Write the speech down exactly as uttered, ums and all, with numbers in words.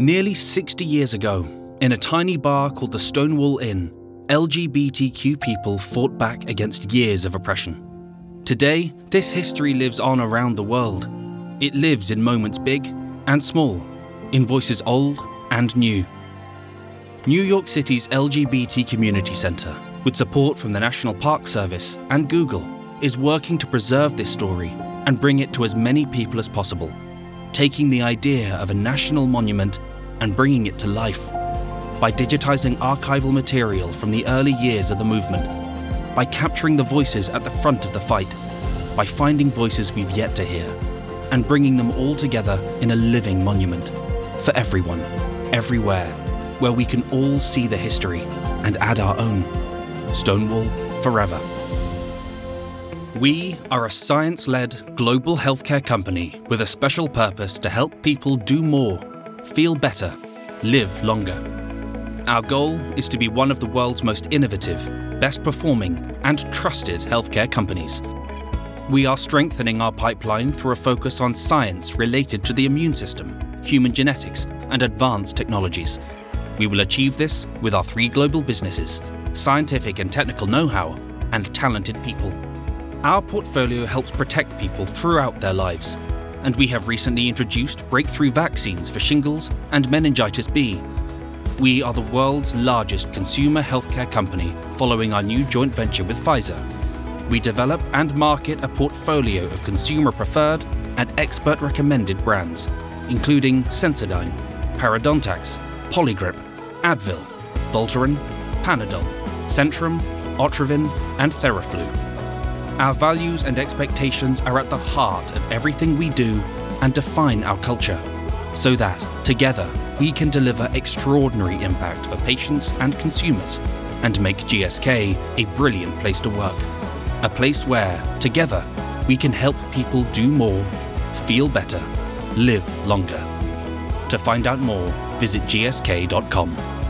Nearly sixty years ago, in a tiny bar called the Stonewall Inn, L G B T Q people fought back against years of oppression. Today, this history lives on around the world. It lives in moments big and small, in voices old and new. New York City's L G B T Community Center, with support from the National Park Service and Google, is working to preserve this story and bring it to as many people as possible, taking the idea of a national monument and bringing it to life by digitizing archival material from the early years of the movement, by capturing the voices at the front of the fight, by finding voices we've yet to hear, and bringing them all together in a living monument for everyone, everywhere, where we can all see the history and add our own. Stonewall forever. We are a science-led global healthcare company with a special purpose to help people do more, feel better, live longer. Our goal is to be one of the world's most innovative, best performing, and trusted healthcare companies. We are strengthening our pipeline through a focus on science related to the immune system, human genetics, and advanced technologies. We will achieve this with our three global businesses, scientific and technical know-how, and talented people. Our portfolio helps protect people throughout their lives, and we have recently introduced breakthrough vaccines for shingles and meningitis B. We are the world's largest consumer healthcare company following our new joint venture with Pfizer. We develop and market a portfolio of consumer-preferred and expert-recommended brands, including Sensodyne, Parodontax, Poligrip, Advil, Voltaren, Panadol, Centrum, Otrivin, and Theraflu. Our values and expectations are at the heart of everything we do and define our culture, so that, together, we can deliver extraordinary impact for patients and consumers and make G S K a brilliant place to work. A place where, together, we can help people do more, feel better, live longer. To find out more, visit G S K dot com.